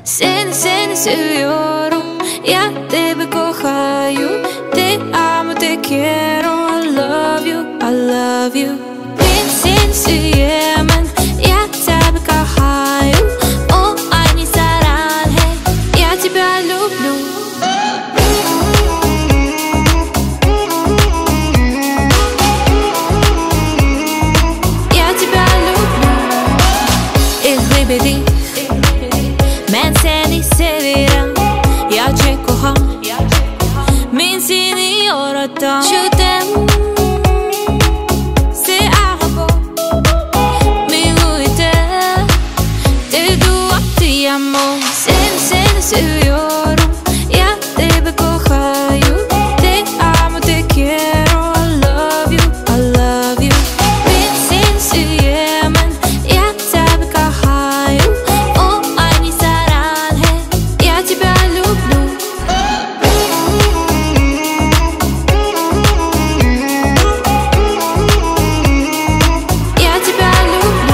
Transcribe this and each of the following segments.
Seni seviyorum, я тебя кохаю. Te amo, te quiero, I love you, I love you. Ben seni sevemem, я тебя кохаю. О, они саранхе, я тебя люблю. Я тебя люблю. Baby, ben seni severim, gerçek kohan. Ben seni yaratan. Je t'aime, c'est arabo. Mais où était tes doigts, te amo. Seni seviyorum, ya te kohayu. Te amo, te quiero, I love you, I love you. Ben seni sevemem, ya te kohayu. O aynı saranhe, я тебя люблю. Я тебя люблю.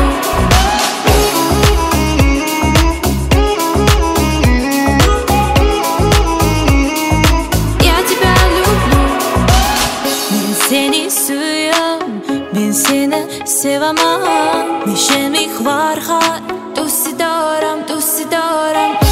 Я тебя люблю. Ben seni seviyorum, ben seni sevemem. Mișe mi hvarha, tu si daram, tu si daram.